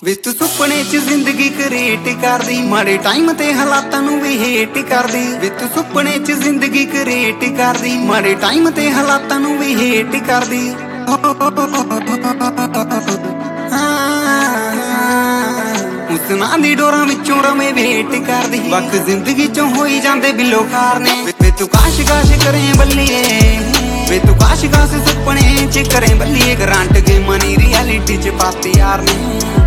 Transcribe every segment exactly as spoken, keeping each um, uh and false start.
ਵੇ ਤੂੰ ਸੁਪਨੇ ਚ ਜ਼ਿੰਦਗੀ ਕ੍ਰੀਏਟ ਕਰਦੀ, ਮਾੜੇ ਟਾਈਮ ਤੇ ਹਾਲਾਤਾਂ ਨੂੰ ਵੀ ਹੇਟ ਕਰਦੀ। ਵੇ ਤੂੰ ਸੁਪਨੇ ਚ ਜ਼ਿੰਦਗੀ ਕ੍ਰੀਏਟ ਕਰਦੀ, ਮਾੜੇ ਟਾਈਮ ਤੇ ਹਾਲਾਤਾਂ ਨੂੰ ਵੀ ਹੇਟ ਕਰਦੀ। ਹੁਸਨਾਂ ਦੀ ਡੋਰਾਂ ਵਿੱਚੋਂ ਰਵੇਂ ਵੇਟ ਕਰਦੀ, ਵਕਤ ਜ਼ਿੰਦਗੀ ਚੋਂ ਹੋਈ ਜਾਂਦੇ ਬਿੱਲੋ ਖਾਰ ਨੇ। ਵੇ ਤੂੰ ਕਾਸ਼ ਕਾਸ਼ ਕਰੇ ਬੱਲੀਏ, ਵੇ ਤੂੰ ਕਾਸ਼ ਕਾਸ਼ ਸੁਪਨੇ ਚ ਕਰੇ ਬੱਲੀਏ। ਗਰੰਟ ਗੇਮਾਂ ਨੀ ਰਿਐਲਿਟੀ ਚ ਪਾਤੀ ਯਾਰ ਨੇ।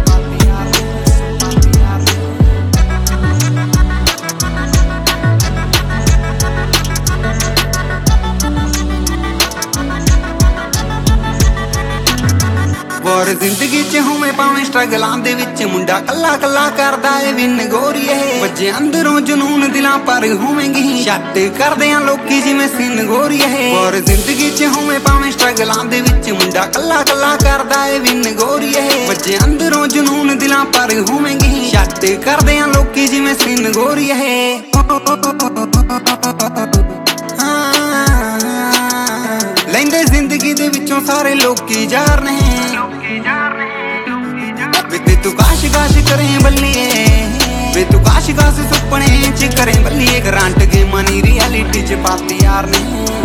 और जिंदगी च होवे भावें स्ट्रगलां दे विच, मुंडा कल्ला कल्ला करदा ए विन गोरीए। बजे अंदरों जुनून दिलां पर होवेंगी शट करदे आ लोकी जिवें सिन गोरीए। और जिंदगी च होवे भावें स्ट्रगलां दे विच, मुंडा कल्ला कल्ला करदा ए विन गोरीए। बजे अंदरों जुनून दिलां पर होवेंगी शट करदे आ लोकी जिवें सिन गोरीए। लैंदे जिंदगी दे विचों सारे लोकी जार ने। वे तू काश काश करे बल्लिए, वे तू काश काश सुपने च करे बल्लिए। गरंट गेमां नी रियलिटी च पाती यार ने।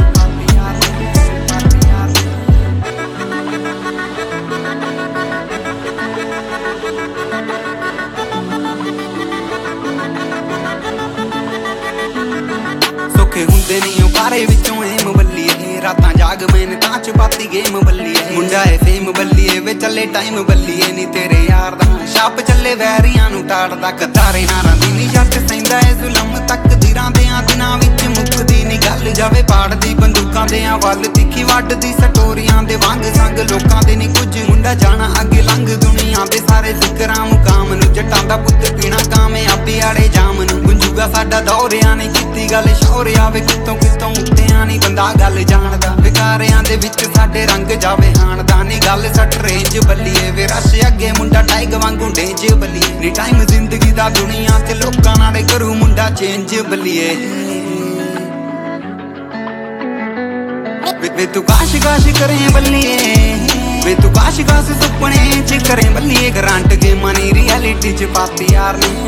सुखे हुंदे नहीं ओ कारे विचों एम बल्लिए, रातां जाग मैंने तां च पाती गेम बल्लिए। मुंडा है फेम बल्लिए, वे चले टाइम बल्लिए नी तेरे यार दा छाप चले वैरियां नूं टाड़दा। कतारे नारां दी नी जट सैंदा ए जुलम, तकदीरां देआं दिनां विच मुकदी नी गल। जावे पाड़दी बंदूकां देआं वल, तिखी वड्डदी स्टोरियां दे वांग संग। लोकां दे नी कुछ मुंडा जाना अगे लंघ, दुनिया दे सारे जिकरां मुकाम नूं। जट्टां दा पुੱਤ पीना कामयाबी आड़े जाम नूं। गुंजूगा साडा दौरियां ने कीती गल शौरिया, वे कितों कितों उत्तेआं नी बंदा गल जाणदा। विकारियां दे विच साडे रंग जावे हाणदा नी गल सट रेंज बल्लिए। वे रश अगे मुंडा टाइग वांगू डेंज बल्लिए नी। टाइम जिंदगी दा दुनिया ते लोकां नाल करू मुंडा चेंज बल्लिए। वे तू काश काश करे बल्लिए, वे तू काश काश सुपने च करे बल्लिए। गरंट गेमां नी रियलिटी च पाती यार ने।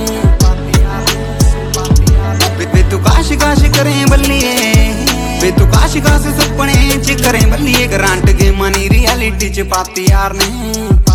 वे तू काश काश करे बल्लिए, वे तू काश काश सुपने च करे बल्लिए। गरंट गेमां नी रियलिटी च पाती यार ने।